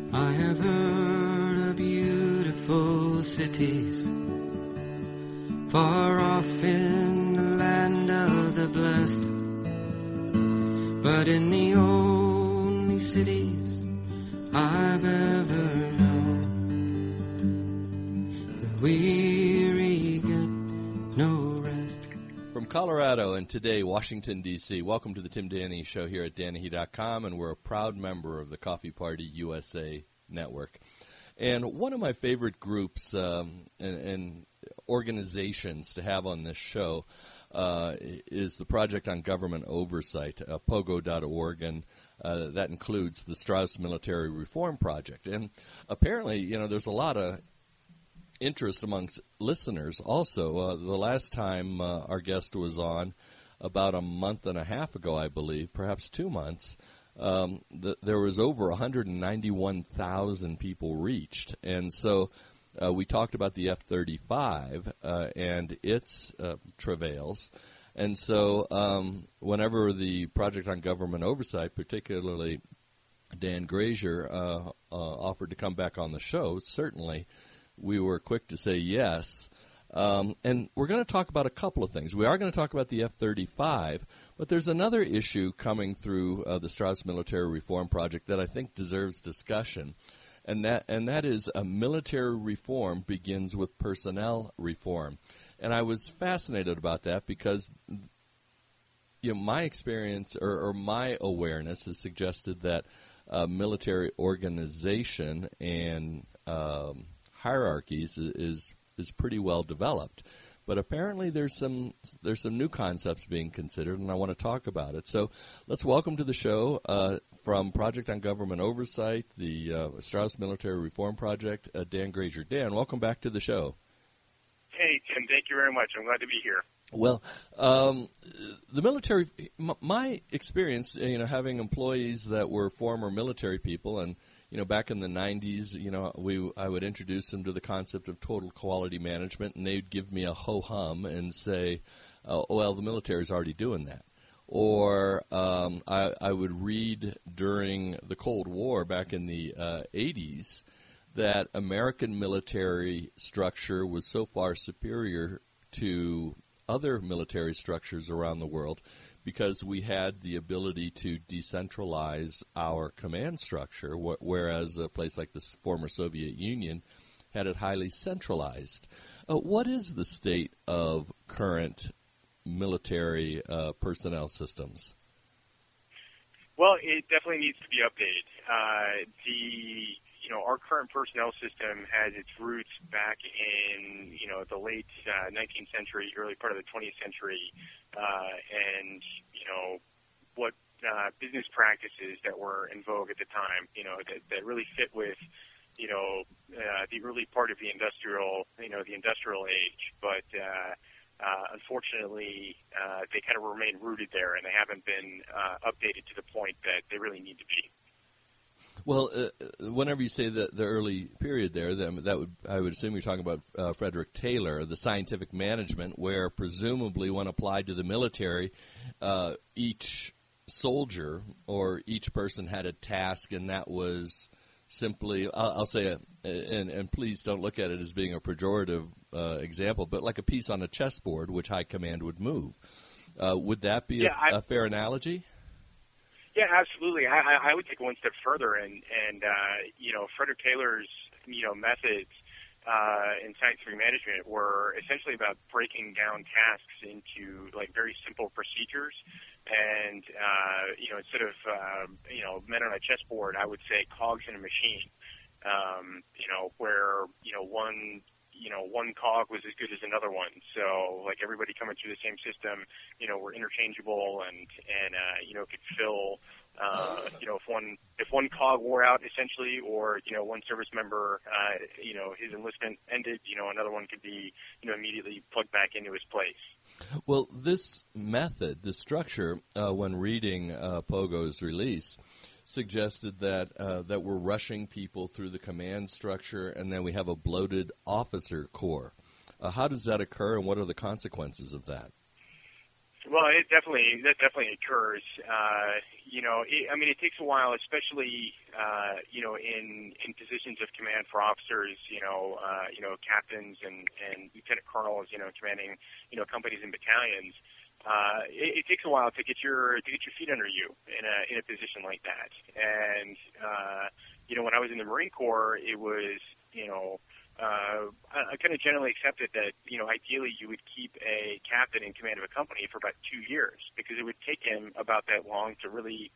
I have heard of beautiful cities far off in the land of the blessed, but in the only cities I've ever known, the weary get no rest. From Colorado and today, Washington, D.C., welcome to the Tim Danny Show here at Danny.com, and we're a proud member of the Coffee Party USA Network. And one of my favorite groups and organizations to have on this show is the Project on Government Oversight, pogo.org, and that includes the Strauss Military Reform Project. And apparently, there's a lot of interest amongst listeners also. The last time our guest was on, about a month and a half ago, I believe, perhaps 2 months, there was over 191,000 people reached. And so we talked about the F-35 and its travails. And so whenever the Project on Government Oversight, particularly Dan Grazier, offered to come back on the show, certainly we were quick to say yes. And we're going to talk about a couple of things. We are going to talk about the F-35, but there's another issue coming through the Strauss Military Reform Project that I think deserves discussion, and that is military reform begins with personnel reform. And I was fascinated about that because my experience or my awareness has suggested that military organization and hierarchies is pretty well developed, but apparently there's some new concepts being considered, and I want to talk about it. So let's welcome to the show from Project on Government Oversight, the Strauss Military Reform Project, Dan Grazier. Dan, welcome back to the show. Hey, Tim, thank you very much. I'm glad to be here. Well, the military, my experience, having employees that were former military people, and back in the 90s, I would introduce them to the concept of total quality management, and they'd give me a ho-hum and say, well, the military's already doing that. Or I would read during the Cold War back in the 80s that American military structure was so far superior to other military structures around the world because we had the ability to decentralize our command structure, whereas a place like the former Soviet Union had it highly centralized. What is the state of current military personnel systems? Well, it definitely needs to be updated. Our current personnel system has its roots back in, the late 19th century, early part of the 20th century, and, what business practices that were in vogue at the time, that really fit with, the early part of the industrial age. But unfortunately, they kind of remain rooted there, and they haven't been updated to the point that they really need to be. Well, whenever you say the early period there, I would assume you're talking about Frederick Taylor, the scientific management, where presumably when applied to the military, each soldier or each person had a task, and that was simply, I'll say, and please don't look at it as being a pejorative example, but like a piece on a chessboard which high command would move. Would that be a fair analogy? Yeah, absolutely. I would take it one step further, and Frederick Taylor's methods in scientific management were essentially about breaking down tasks into very simple procedures, and instead of men on a chessboard, I would say cogs in a machine. Where one cog was as good as another one. So everybody coming through the same system, were interchangeable and could fill, if one cog wore out essentially, or, one service member, his enlistment ended, another one could be, immediately plugged back into his place. Well, this method, this structure, when reading Pogo's release, suggested that we're rushing people through the command structure, and then we have a bloated officer corps. How does that occur, and what are the consequences of that? Well, that definitely occurs. It takes a while, especially in positions of command for officers, captains and lieutenant colonels, commanding, companies and battalions. It takes a while to get your feet under you in a position like that. And when I was in the Marine Corps, it was I kind of generally accepted that ideally you would keep a captain in command of a company for about 2 years, because it would take him about that long to really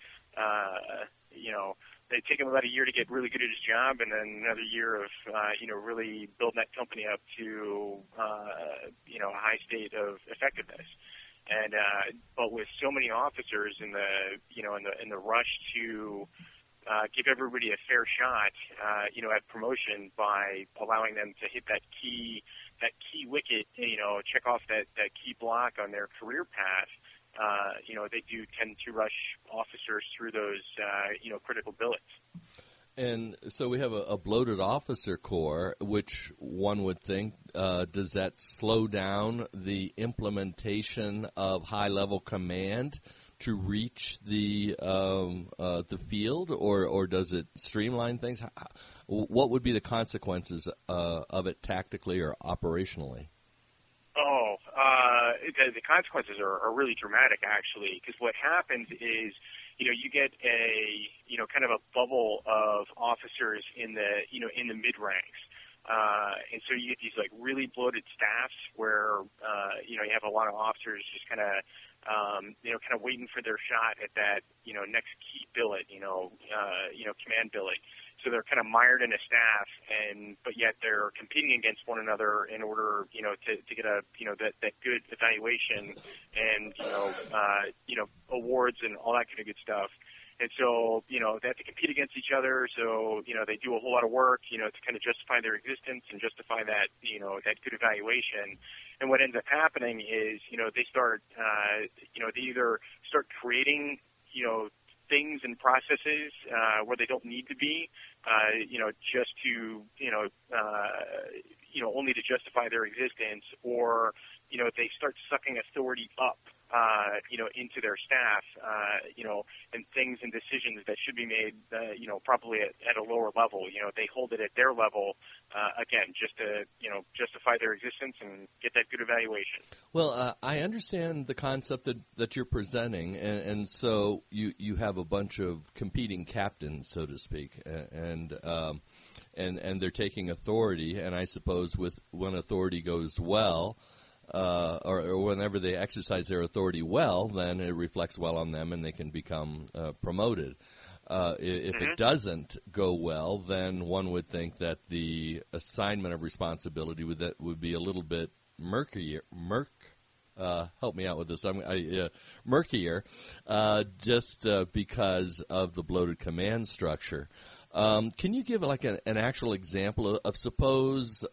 it'd take him about a year to get really good at his job, and then another year of really building that company up to a high state of effectiveness. And but with so many officers in the rush to give everybody a fair shot, at promotion by allowing them to hit that key wicket, check off that key block on their career path. They do tend to rush officers through those, critical billets. And so we have a bloated officer corps, which one would think, does that slow down the implementation of high-level command to reach the field, or does it streamline things? What would be the consequences of it tactically or operationally? The consequences are really dramatic, actually, because what happens is, you get a, kind of a bubble of officers in the mid ranks. And so you get these like really bloated staffs where, you have a lot of officers just kind of waiting for their shot at that, next key billet, command billet. So they're kind of mired in a staff, but yet they're competing against one another in order, to get that good evaluation and, awards and all that kind of good stuff. And so, they have to compete against each other. So, they do a whole lot of work, to kind of justify their existence and justify that, that good evaluation. And what ends up happening is, they start, they either start creating, things and processes where they don't need to be, just to, only to justify their existence, or, they start sucking authority up, into their staff, and things and decisions that should be made, probably at a lower level. They hold it at their level, again, just to, justify their existence and get that good evaluation. Well, I understand the concept that you're presenting, and so you have a bunch of competing captains, so to speak, and they're taking authority, and I suppose when authority goes well, or whenever they exercise their authority well, then it reflects well on them and they can become promoted. If it doesn't go well, then one would think that the assignment of responsibility would be a little bit murkier. Help me out with this. Murkier, just because of the bloated command structure. Can you give like an actual example of suppose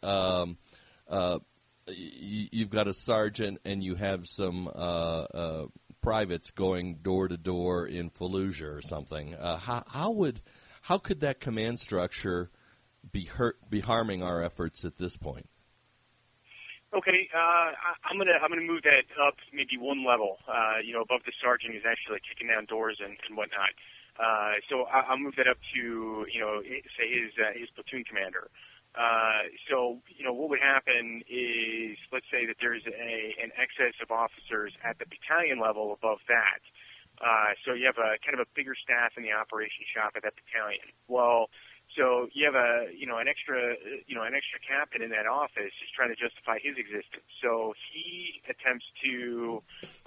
you've got a sergeant and you have some privates going door to door in Fallujah or something? How could that command structure be harming our efforts at this point? Okay, I'm gonna move that up maybe one level. Above the sergeant is actually like kicking down doors and whatnot. So I'll move that up to say his platoon commander. So what would happen is, let's say that there's an excess of officers at the battalion level above that. So you have a kind of a bigger staff in the operation shop at that battalion. Well, so you have an extra captain in that office just trying to justify his existence. So he attempts to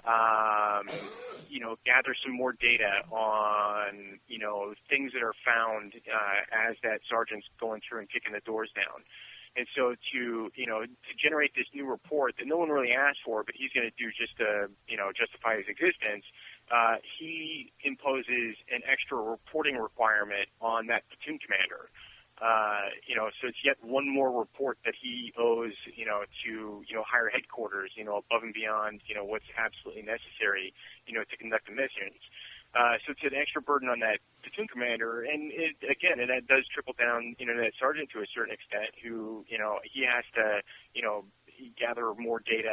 gather some more data on things that are found as that sergeant's going through and kicking the doors down. And so to generate this new report that no one really asked for, but he's going to do just to justify his existence, he imposes an extra reporting requirement on that platoon commander. So it's yet one more report that he owes, to higher headquarters, above and beyond, what's absolutely necessary, to conduct the missions. So it's an extra burden on that platoon commander, and that does trickle down, to that sergeant to a certain extent, who, he has to, gather more data,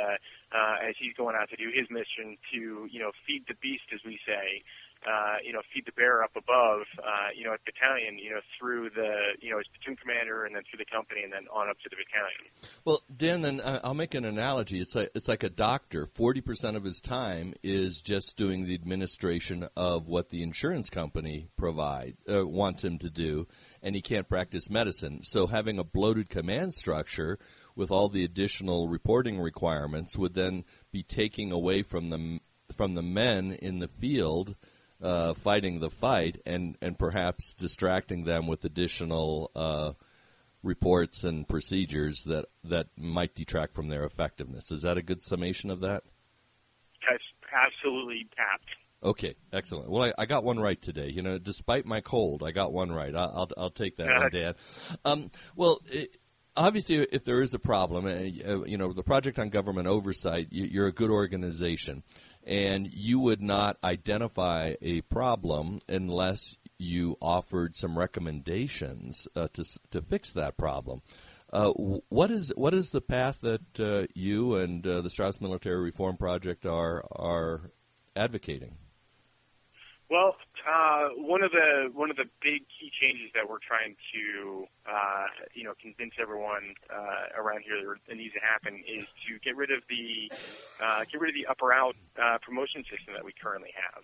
as he's going out to do his mission to, feed the beast, as we say, feed the bear up above, at battalion, through the, as platoon commander and then through the company and then on up to the battalion. Well, Dan, then I'll make an analogy. It's like a doctor. 40% of his time is just doing the administration of what the insurance company wants him to do, and he can't practice medicine. So having a bloated command structure with all the additional reporting requirements would then be taking away from the men in the field fighting the fight and perhaps distracting them with additional reports and procedures that might detract from their effectiveness. Is that a good summation of that? That's absolutely apt. Okay, excellent. Well, I got one right today. Despite my cold, I got one right. I'll take that one, Dan. Obviously, if there is a problem, the Project on Government Oversight, you're a good organization, and you would not identify a problem unless you offered some recommendations to fix that problem. What is the path that you and the Strauss Military Reform Project are advocating? Well, one of the big key changes that we're trying to convince everyone around here that needs to happen is to get rid of the upper out promotion system that we currently have.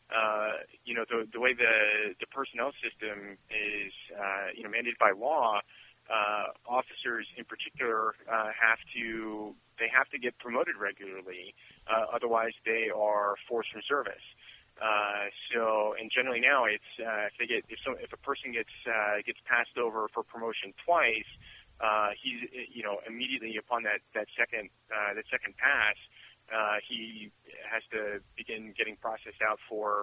The way the personnel system is mandated by law, officers in particular have to get promoted regularly, otherwise they are forced from service. And generally now it's if a person gets passed over for promotion twice, he's immediately upon that second pass, he has to begin getting processed out for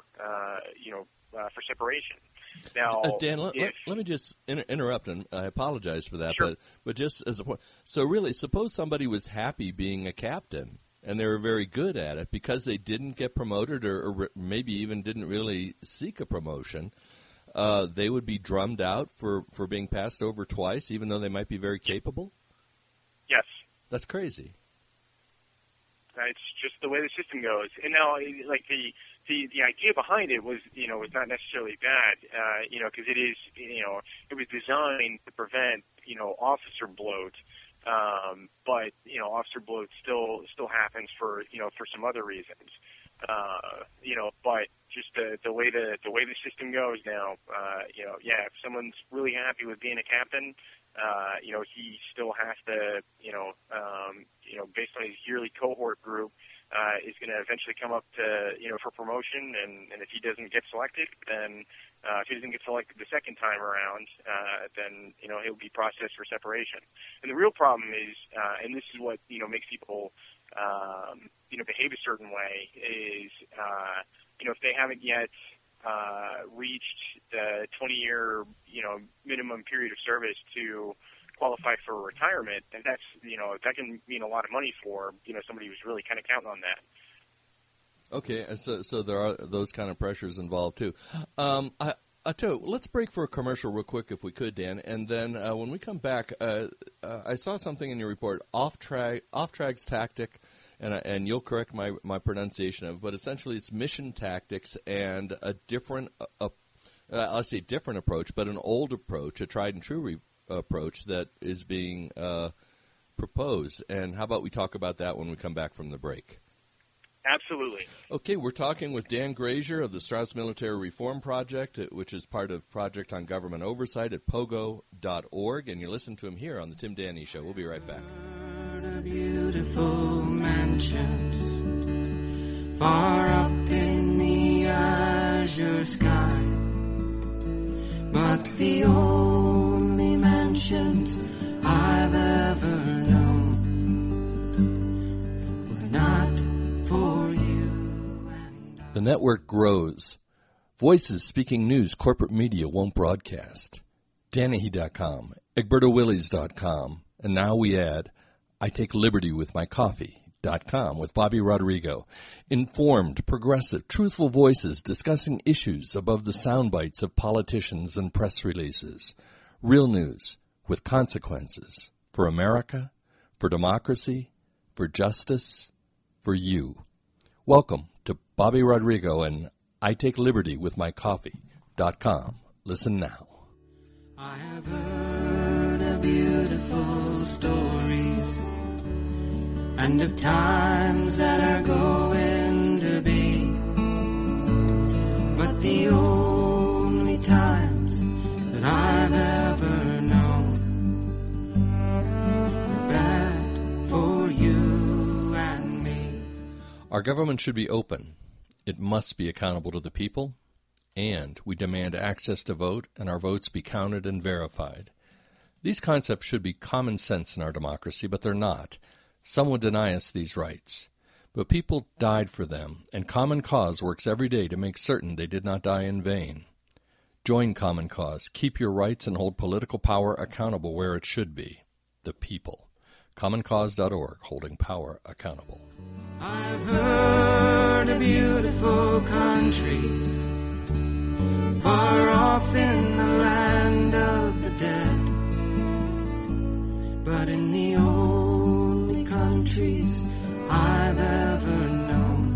separation. Now, Dan, let me just interrupt, and I apologize for that, sure. but just as a point, so really, suppose somebody was happy being a captain, and they were very good at it because they didn't get promoted or maybe even didn't really seek a promotion, they would be drummed out for being passed over twice, even though they might be very capable? Yes. That's crazy. It's just the way the system goes. And now, like, the idea behind it was not necessarily bad, because it is, it was designed to prevent, officer bloat. But officer bloat still happens for some other reasons. But just the way the system goes now, if someone's really happy with being a captain, he still has to, based on his yearly cohort group, is going to eventually come up to, for promotion. And if he doesn't get selected, then if he doesn't get selected the second time around, then, he'll be processed for separation. And the real problem is, and this is what, makes people, behave a certain way is, if they haven't yet reached the 20-year, minimum period of service to qualify for retirement, and that's, that can mean a lot of money for, somebody who's really kind of counting on that. Okay, so there are those kind of pressures involved too. Let's break for a commercial real quick if we could, Dan, and then when we come back, I saw something in your report, Off-Trag's tactic, and you'll correct my pronunciation of it, but essentially it's mission tactics and a different, I'll say different approach, but an old approach, a tried and true approach that is being proposed. And how about we talk about that when we come back from the break? Absolutely. Okay, we're talking with Dan Grazier of the Strauss Military Reform Project, which is part of Project on Government Oversight at pogo.org, and you're listening to him here on the Tim Danny Show. We'll be right back. Beautiful mansions far up in the azure sky, but the only mansions I've ever known were not for you and I. The network grows. Voices speaking news corporate media won't broadcast. Danahy.com, EgbertoWillies.com, and now we add I take liberty with my coffee.com with Bobby Rodrigo. Informed, progressive, truthful voices discussing issues above the sound bites of politicians and press releases. Real news with consequences for America, for democracy, for justice, for you. Welcome to Bobby Rodrigo and I Take Liberty with My Coffee.com. Listen now. I have heard of beautiful stories and of times that are going to be, but the only times that I've ever known are bad for you and me. Our government should be open. It must be accountable to the people, and we demand access to vote and our votes be counted and verified. These concepts should be common sense in our democracy, but they're not. Some would deny us these rights. But people died for them, and Common Cause works every day to make certain they did not die in vain. Join Common Cause. Keep your rights and hold political power accountable where it should be. The people. CommonCause.org, holding power accountable. I've heard of beautiful countries far off in the land of the dead, but in the only countries I've ever known,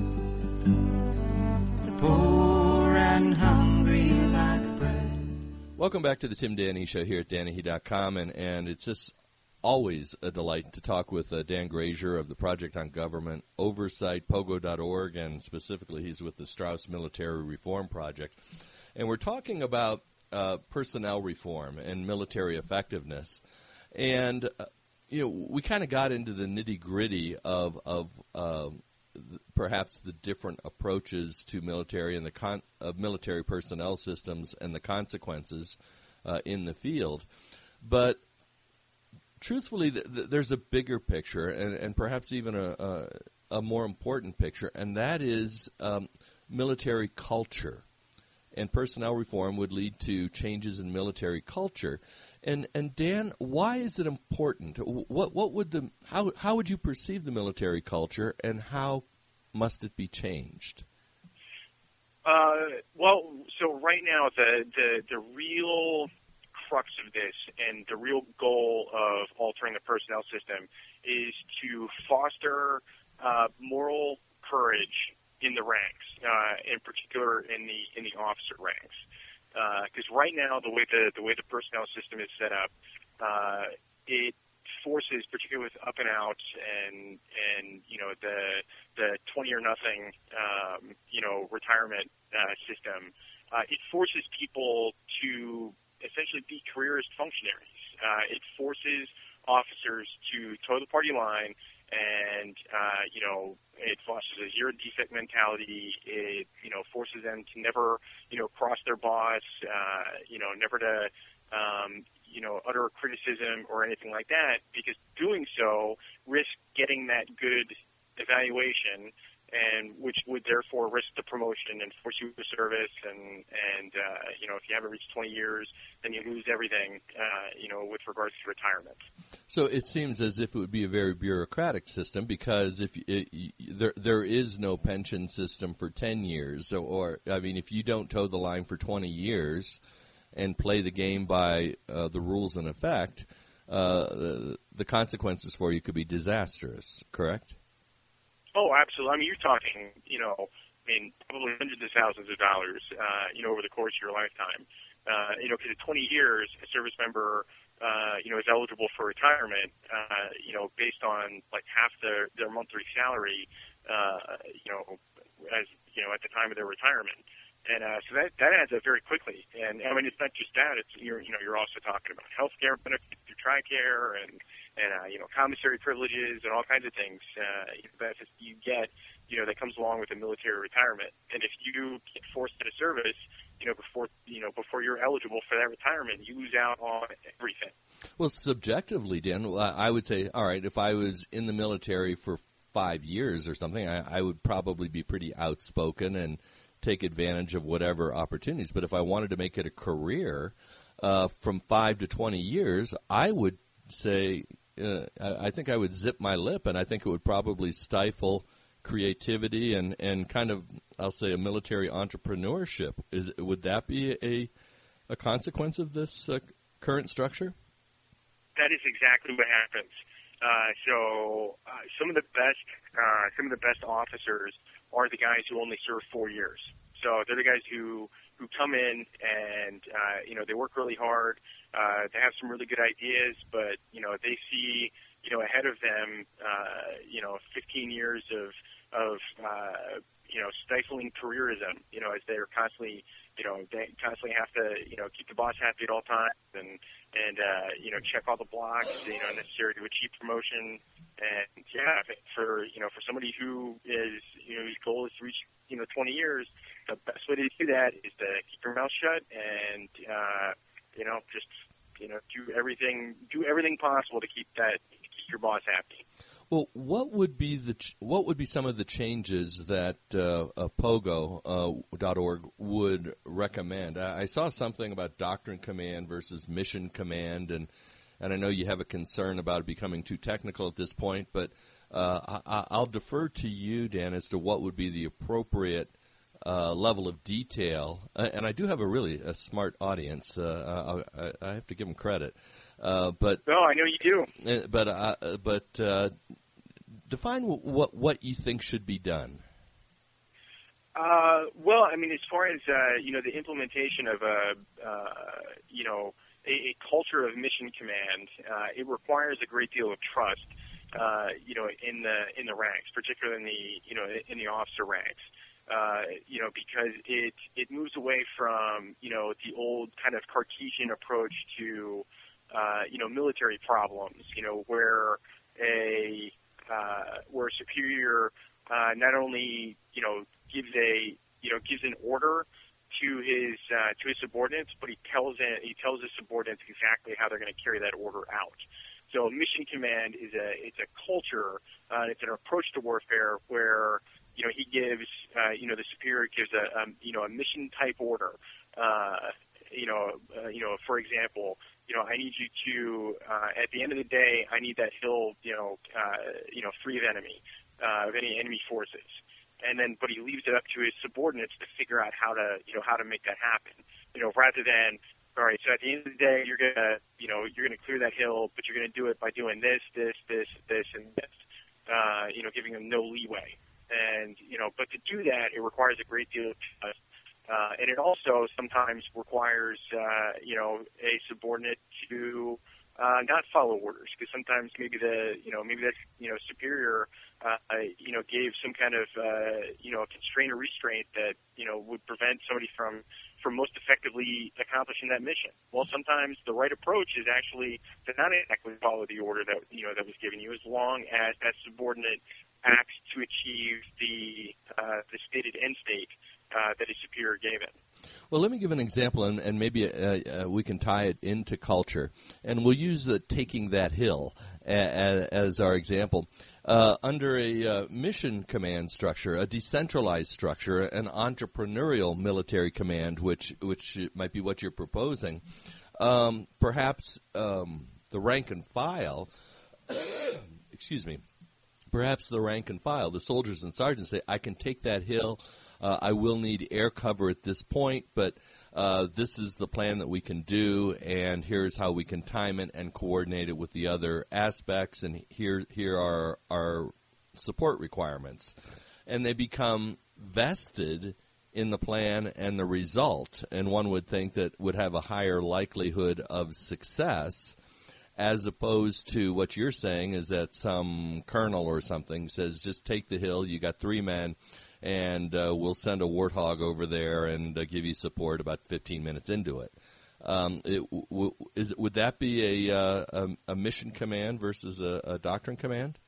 the poor and hungry like bread. Welcome back to the Tim Danny Show here at DannyHe.com, and it's just always a delight to talk with Dan Grazier of the Project on Government Oversight, Pogo.org, and specifically he's with the Strauss Military Reform Project. And we're talking about personnel reform and military effectiveness. And, we kind of got into the nitty-gritty of perhaps the different approaches to military and of military personnel systems and the consequences in the field. But truthfully, there's a bigger picture and perhaps even a more important picture, and that is military culture. And personnel reform would lead to changes in military culture. And Dan, why is it important? How would you perceive the military culture, and how must it be changed? So right now the real crux of this and the real goal of altering the personnel system is to foster moral courage in the ranks, in particular in the officer ranks. Because right now, the way the personnel system is set up, it forces, particularly with up and outs and the 20 or nothing retirement system, it forces people to essentially be careerist functionaries. It forces officers to toe the party line, and it fosters a zero defect mentality. It forces them to never cross their boss, never to utter criticism or anything like that, because doing so risks getting that good evaluation, and which would therefore risk the promotion and force you to service, and if you haven't reached 20 years, then you lose everything, with regards to retirement. So it seems as if it would be a very bureaucratic system, because there is no pension system for 10 years, if you don't toe the line for 20 years and play the game by the rules in effect, the consequences for you could be disastrous, correct? Oh, absolutely. I mean, you're talking, probably hundreds of thousands of dollars, over the course of your lifetime. Because at 20 years, a service member, is eligible for retirement, based on like half their monthly salary, at the time of their retirement. And so that adds up very quickly. And I mean, it's not just that. It's you're also talking about health care benefits through TRICARE and commissary privileges and all kinds of things. Benefits you get, that comes along with a military retirement. And if you get forced into service, before you're eligible for that retirement, you lose out on everything. Well, subjectively, Dan, I would say, all right, if I was in the military for 5 years or something, I would probably be pretty outspoken and take advantage of whatever opportunities. But if I wanted to make it a career from 5 to 20 years, I would say I think I would zip my lip, and I think it would probably stifle creativity and kind of, I'll say, a military entrepreneurship. Would that be a consequence of this current structure? That is exactly what happens. Some of the best officers are the guys who only serve 4 years. So they're the guys who come in and they work really hard. They have some really good ideas, but they see ahead of them 15 years of stifling careerism. As they're constantly they constantly have to keep the boss happy at all times and check all the blocks necessary to achieve promotion. And for somebody who is whose goal is to reach 20 years, the best way to do that is to keep your mouth shut and just do everything possible to keep your boss happy. Well, what would be some of the changes that Pogo.org would recommend? I saw something about doctrine command versus mission command, and I know you have a concern about it becoming too technical at this point, but I'll defer to you, Dan, as to what would be the appropriate level of detail. And I do have a smart audience. I have to give them credit. But no, I know you do. But define what you think should be done. Well, I mean, as far as the implementation of a culture of mission command, it requires a great deal of trust, in the ranks, particularly in the officer ranks. Because it moves away from the old kind of Cartesian approach to military problems, where a superior not only gives an order to his subordinates, but he tells his subordinates exactly how they're going to carry that order out. So mission command is a culture, it's an approach to warfare where he gives the superior gives a mission type order. For example, I need you to at the end of the day, I need that hill free of any enemy forces. And then, but he leaves it up to his subordinates to figure out how to make that happen. Rather than, all right, so at the end of the day, you're gonna clear that hill, but you're gonna do it by doing this, and this. Giving them no leeway. And but to do that, it requires a great deal of trust. And it also sometimes requires, a subordinate to not follow orders, because sometimes maybe that superior, gave some kind of, constraint or restraint that, would prevent somebody from most effectively accomplishing that mission. Well, sometimes the right approach is actually to not exactly follow the order that was given you, as long as that subordinate acts to achieve the stated end state that his superior gave it. Well, let me give an example, and maybe we can tie it into culture. And we'll use taking that hill as our example. Under a mission command structure, a decentralized structure, an entrepreneurial military command, which might be what you're proposing, perhaps the rank and file, excuse me, perhaps the rank and file, the soldiers and sergeants say, I can take that hill. I will need air cover at this point, but this is the plan that we can do, and here's how we can time it and coordinate it with the other aspects, and here are our support requirements. And they become vested in the plan and the result, and one would think that would have a higher likelihood of success, as opposed to what you're saying is that some colonel or something says, just take the hill, you got 3 men, and we'll send a warthog over there and give you support about 15 minutes into it. Would that be a mission command versus a doctrine command?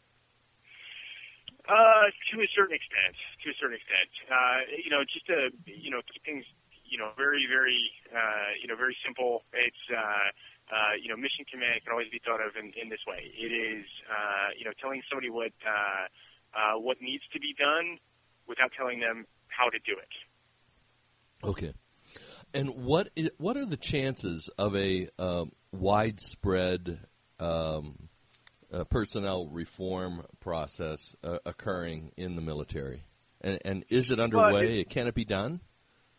To a certain extent. Just to keep things very, very very simple. It's mission command can always be thought of in this way. It is telling somebody what needs to be done, without telling them how to do it. Okay. And what are the chances of a widespread personnel reform process occurring in the military? And is it underway? Can it be done?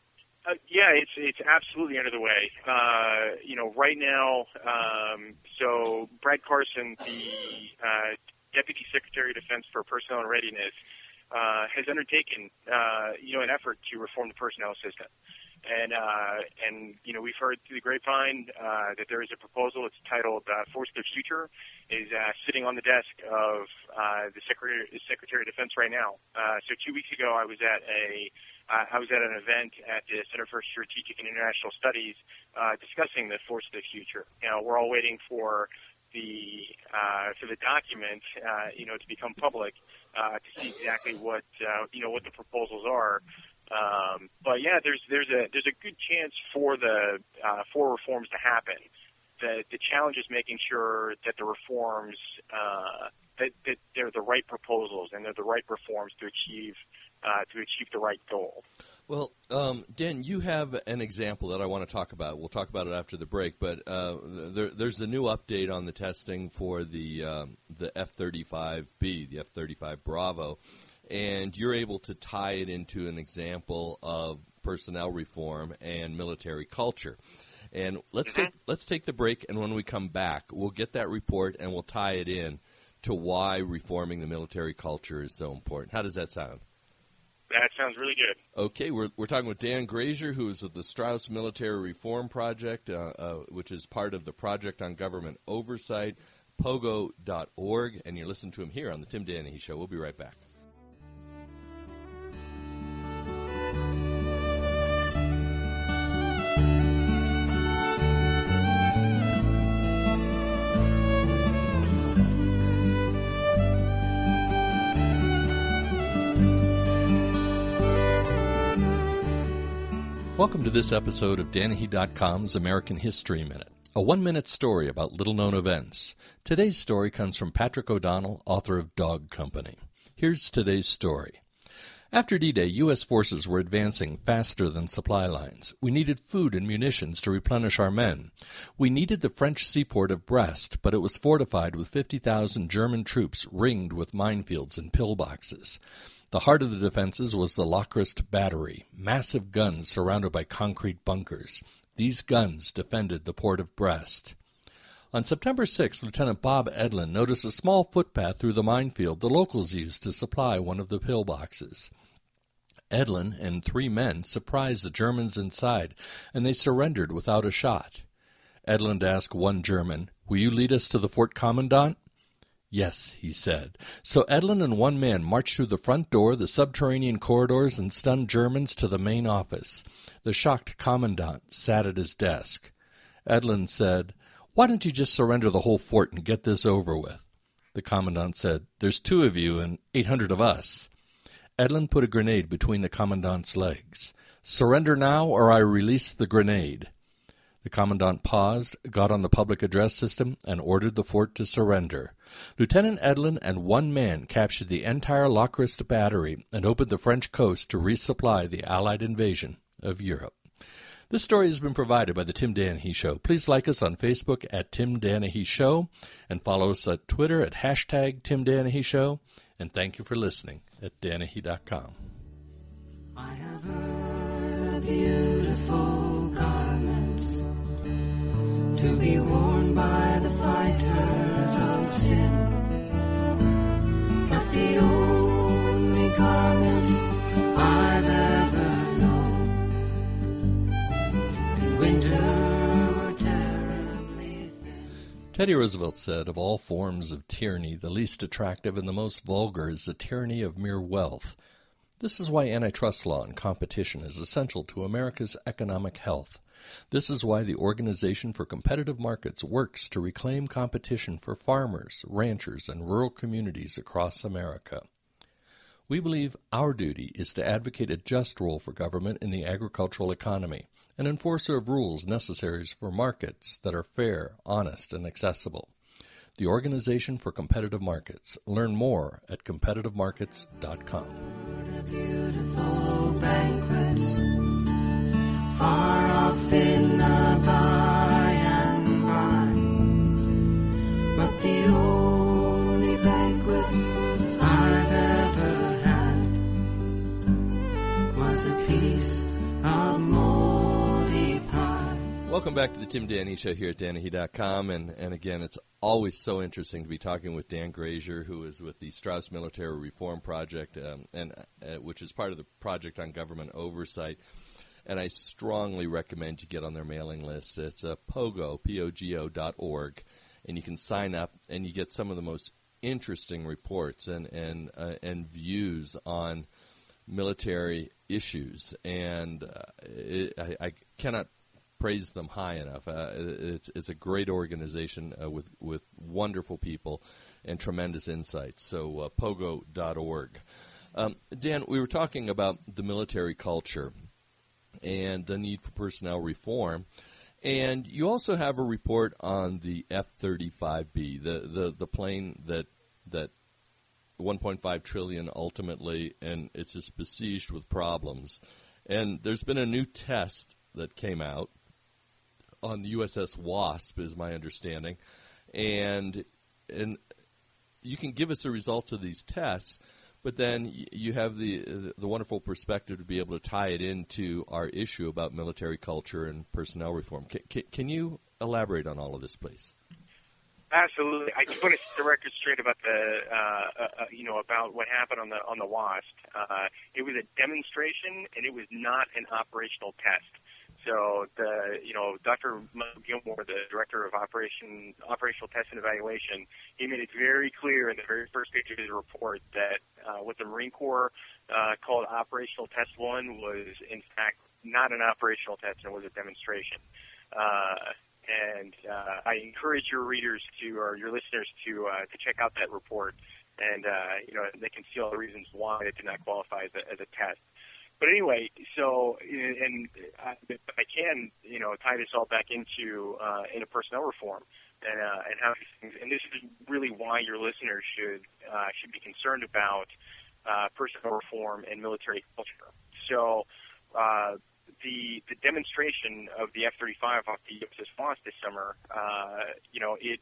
Yeah, it's absolutely under the way. Right now, so Brad Carson, the Deputy Secretary of Defense for Personnel and Readiness, has undertaken, an effort to reform the personnel system. And we've heard through the grapevine that there is a proposal. It's titled Force of the Future, is sitting on the desk of the Secretary of Defense right now. So 2 weeks ago, I was at an event at the Center for Strategic and International Studies discussing the Force of the Future. We're all waiting for the document, to become public to see exactly what the proposals are. But yeah, there's a good chance for reforms to happen. The challenge is making sure that the reforms that they're the right proposals and they're the right reforms to achieve the right goal. Well, Dan, you have an example that I want to talk about. We'll talk about it after the break, but there's the new update on the testing for the F-35B, the F-35 Bravo, and you're able to tie it into an example of personnel reform and military culture. And let's take the break, and when we come back, we'll get that report and we'll tie it in to why reforming the military culture is so important. How does that sound? That sounds really good. Okay, we're talking with Dan Grazier, who is with the Strauss Military Reform Project, which is part of the Project on Government Oversight, pogo.org, and you're listening to him here on the Tim Danahy Show. We'll be right back. Welcome to this episode of Danahy.com's American History Minute, a one-minute story about little-known events. Today's story comes from Patrick O'Donnell, author of Dog Company. Here's today's story. After D-Day, U.S. forces were advancing faster than supply lines. We needed food and munitions to replenish our men. We needed the French seaport of Brest, but it was fortified with 50,000 German troops ringed with minefields and pillboxes. The heart of the defenses was the Lochrist Battery, massive guns surrounded by concrete bunkers. These guns defended the port of Brest. On September 6, Lieutenant Bob Edlin noticed a small footpath through the minefield the locals used to supply one of the pillboxes. Edlin and 3 men surprised the Germans inside, and they surrendered without a shot. Edlin asked one German, "Will you lead us to the Fort Commandant?" "Yes," he said. So Edlin and 1 man marched through the front door, the subterranean corridors, and stunned Germans to the main office. The shocked commandant sat at his desk. Edlin said, "Why don't you just surrender the whole fort and get this over with?" The commandant said, "There's 2 of you and 800 of us." Edlin put a grenade between the commandant's legs. "Surrender now or I release the grenade." The commandant paused, got on the public address system, and ordered the fort to surrender. Lieutenant Edlin and 1 man captured the entire Lochrist Battery and opened the French coast to resupply the Allied invasion of Europe. This story has been provided by the Tim Danahy Show. Please like us on Facebook at Tim Danahy Show and follow us at Twitter at #Tim Danahy Show. And thank you for listening at Danahy.com. I have heard of beautiful garments to be worn by the fighters of sin, but the only garments I've ever known in winter were terribly thin. Teddy Roosevelt said, "Of all forms of tyranny, the least attractive and the most vulgar is the tyranny of mere wealth." This is why antitrust law and competition is essential to America's economic health. This is why the Organization for Competitive Markets works to reclaim competition for farmers, ranchers, and rural communities across America. We believe our duty is to advocate a just role for government in the agricultural economy, an enforcer of rules necessary for markets that are fair, honest, and accessible. The Organization for Competitive Markets. Learn more at competitivemarkets.com. Beautiful banquets far off in the by and by, but the only banquet I've ever had was a piece of molten Welcome back to the Tim Danny Show here at DannyHe.com. And again, it's always so interesting to be talking with Dan Grazier, who is with the Strauss Military Reform Project, which is part of the Project on Government Oversight. And I strongly recommend you get on their mailing list. It's POGO, POGO.org, and you can sign up, and you get some of the most interesting reports and views on military issues. And I cannot praise them high enough. It's a great organization with wonderful people and tremendous insights. So pogo.org. Dan, we were talking about the military culture and the need for personnel reform, and you also have a report on the F-35B, the plane that 1.5 trillion ultimately, and it's just besieged with problems. And there's been a new test that came out on the USS Wasp, is my understanding, and you can give us the results of these tests, but then you have the wonderful perspective to be able to tie it into our issue about military culture and personnel reform. Can you elaborate on all of this, please? Absolutely. I just want to set the record straight about about what happened on the Wasp. It was a demonstration, and it was not an operational test. So Dr. Michael Gilmore, the director of operational test and evaluation, he made it very clear in the very first page of his report that what the Marine Corps called Operational Test 1 was, in fact, not an operational test, and it was a demonstration. And I encourage your readers or your listeners to check out that report, and they can see all the reasons why it did not qualify as a test. But anyway, so I can tie this all back into personnel reform and how these things. And this is really why your listeners should be concerned about personnel reform and military culture. So the demonstration of the F-35 off the USS Wasp this summer, it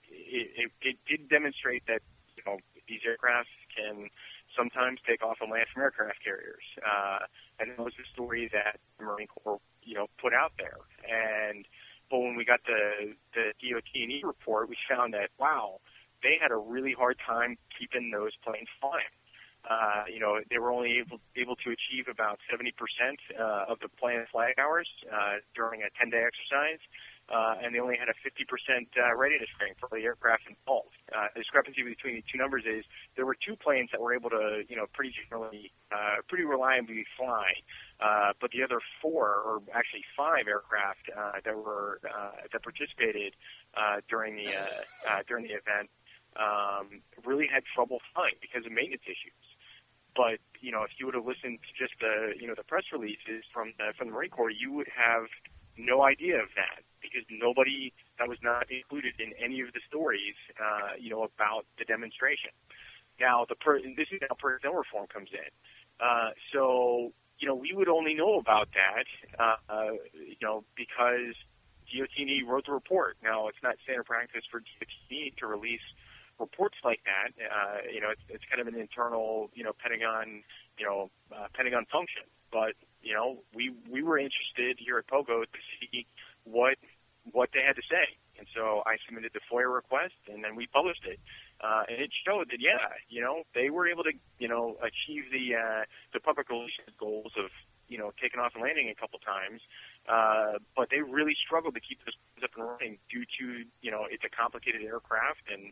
did demonstrate that these aircraft can sometimes take off and land from aircraft carriers. And that was the story that the Marine Corps, put out there. But when we got the DOT&E report, we found that, wow, they had a really hard time keeping those planes flying. They were only able to achieve about 70% of the planned flight hours during a 10-day exercise. And they only had a 50% readiness rating for the aircraft involved. The discrepancy between the two numbers is there were two planes that were able to, pretty reliably fly, but the other four, or actually five aircraft that participated during the event, really had trouble flying because of maintenance issues. But if you would have listened to just the press releases from the Marine Corps, you would have no idea of that, because that was not included in any of the stories, about the demonstration. Now, this is how personnel reform comes in. So we would only know about that, because DOT&E wrote the report. Now, it's not standard practice for DOT&E to release reports like that. It's kind of an internal, Pentagon function. But we were interested here at POGO to see what they had to say, and so I submitted the FOIA request, and then we published it, and it showed that they were able to achieve the public relations goals of taking off and landing a couple times, but they really struggled to keep this up and running due to it's a complicated aircraft and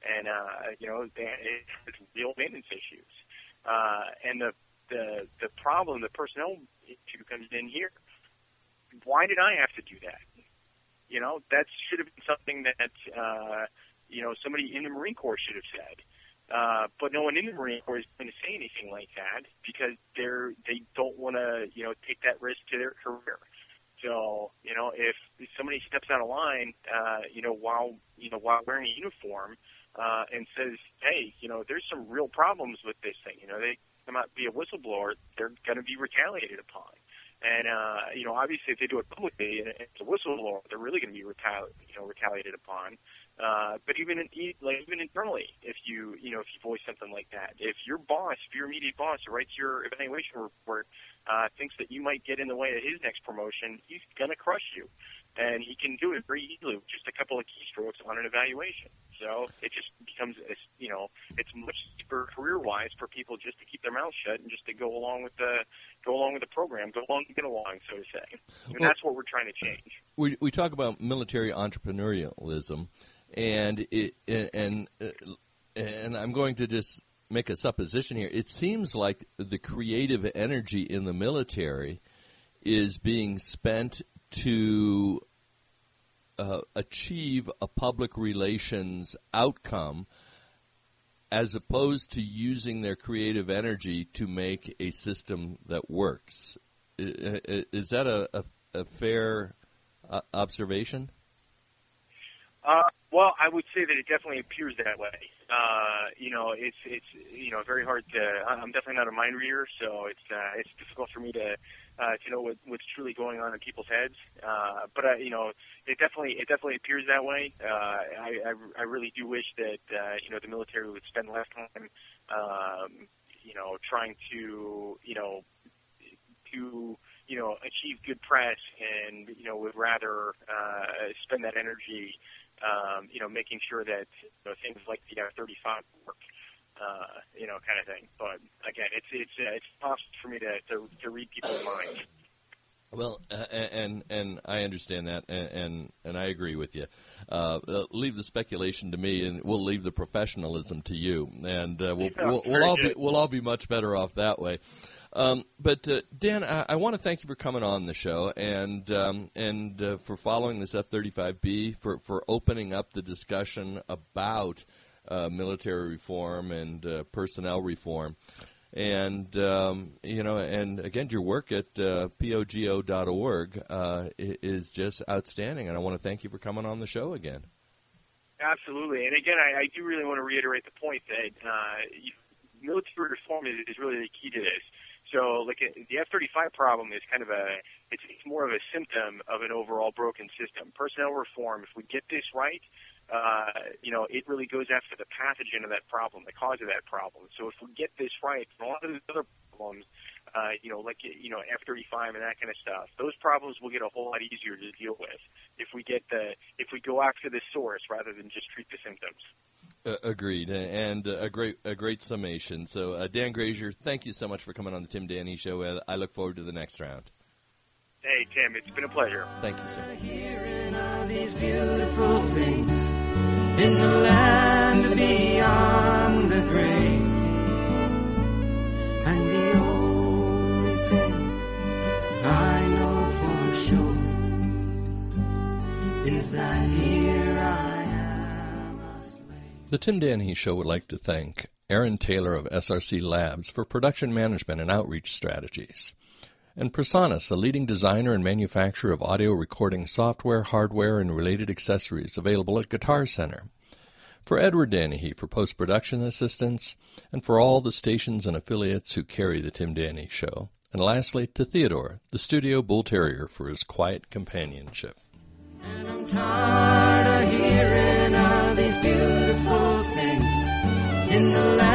it has real maintenance issues, and the problem, the personnel issue comes in here. Why did I have to do that? That should have been something that somebody in the Marine Corps should have said. But no one in the Marine Corps is going to say anything like that because they don't want to take that risk to their career. So if somebody steps out of line while wearing a uniform and says, hey, there's some real problems with this thing, they come out be a whistleblower, they're going to be retaliated upon. And obviously, if they do it publicly and it's a whistleblower, they're really going to be retaliated upon. But even internally, if you voice something like that, if your immediate boss who writes your evaluation report thinks that you might get in the way of his next promotion, he's going to crush you. And he can do it very easily with just a couple of keystrokes on an evaluation. So it just becomes, it's much cheaper career-wise for people just to keep their mouths shut and just to go along with the program, get along, so to say. And that's what we're trying to change. We talk about military entrepreneurialism, and I'm going to just make a supposition here. It seems like the creative energy in the military is being spent to achieve a public relations outcome as opposed to using their creative energy to make a system that works. Is that a fair observation? Well, I would say that it definitely appears that way. It's very hard to. I'm definitely not a mind reader, so it's difficult for me to know what's truly going on in people's heads. But it definitely appears that way. I really do wish that the military would spend less time trying to achieve good press, and would rather spend that energy making sure that things like the F-35 work, kind of thing. But again, it's tough for me to read people's minds. Well, and I understand that, and I agree with you. Leave the speculation to me, and we'll leave the professionalism to you, and we'll all be much better off that way. But Dan, I want to thank you for coming on the show and for following this F-35B, for opening up the discussion about military reform and personnel reform. And, and again, your work at pogo.org is just outstanding, and I want to thank you for coming on the show again. Absolutely. And again, I do really want to reiterate the point that military reform is really the key to this. So, the F-35 problem is kind of it's more of a symptom of an overall broken system. Personnel reform, if we get this right, it really goes after the pathogen of that problem, the cause of that problem. So if we get this right, a lot of the other problems, F-35 and that kind of stuff, those problems will get a whole lot easier to deal with if we go after the source rather than just treat the symptoms. Agreed, and a great summation. So, Dan Grazier, thank you so much for coming on the Tim Danny Show. I look forward to the next round. Hey, Tim, it's been a pleasure. Thank you, sir. Hearing all these beautiful things in the land beyond the grave, and the only thing I know for sure is that here I am a slave. The Tim Danny Show would like to thank Aaron Taylor of SRC Labs for production management and outreach strategies, and Presonus, a leading designer and manufacturer of audio recording software, hardware, and related accessories available at Guitar Center. For Edward Danahy for post-production assistance, and for all the stations and affiliates who carry the Tim Danny Show. And lastly, to Theodore, the studio bull terrier, for his quiet companionship. And I'm tired of hearing all these beautiful things in the land